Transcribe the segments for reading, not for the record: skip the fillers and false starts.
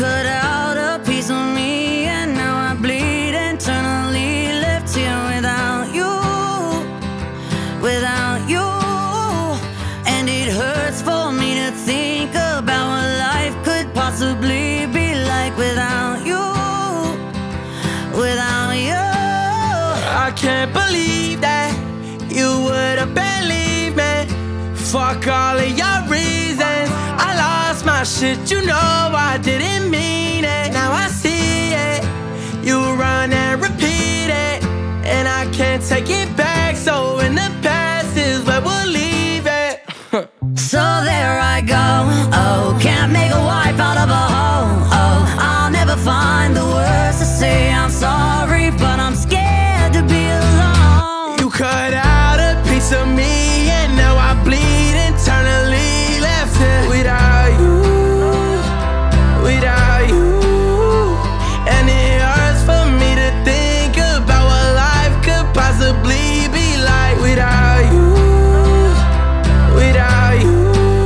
cut out a piece of me, and now I bleed internally, left here without you, without you. And it hurts for me to think about what life could possibly be like without you, without you. I can't believe that you would've believed me. Fuck all of your reasons. I lost my shit, you know I didn't mean it. Now I see it, you run and repeat it, and I can't take it back. So in the past is where we'll leave it. So there I go, oh, can't make a wife out of a hoe. Oh, I'll never find the words to say I'm sorry, but I'm scared to be alone. You cut out a piece of me, and now I bleed internally, left here without you, without you. And it hurts for me to think about what life could possibly be like without you, without you.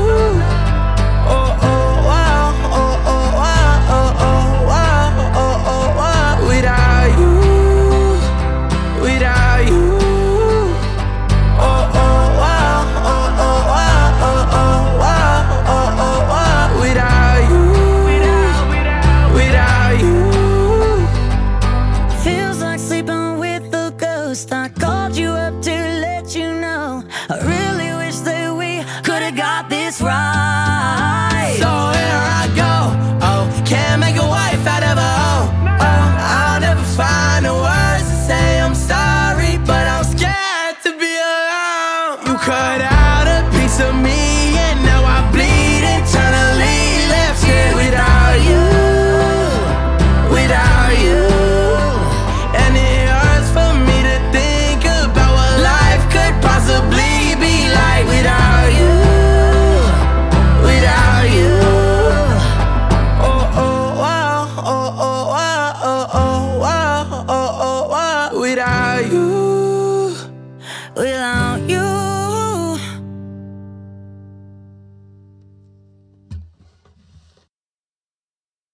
Oh, oh, wow, oh, oh, wow, oh, oh, wow, oh, oh, wow, without you, without you. Oh, oh, wow, oh, oh, wow, oh, oh, wow, oh, oh, wow, without you, without you. Feels like sleeping with a ghost. I called you up to let you know I really wish that we could've got this right. So here I go, oh, can't make a wife out of a hoe. Oh, I'll never find the words to say I'm sorry, but I'm scared to be alone. You cut out a piece of me, and now I bleed internally, left here without you, without you. And it hurts for me to think about what life could possibly be like without you, without you. Oh, oh, wow, oh, oh, wow, oh, oh, wow, oh, oh, wow, without you, Without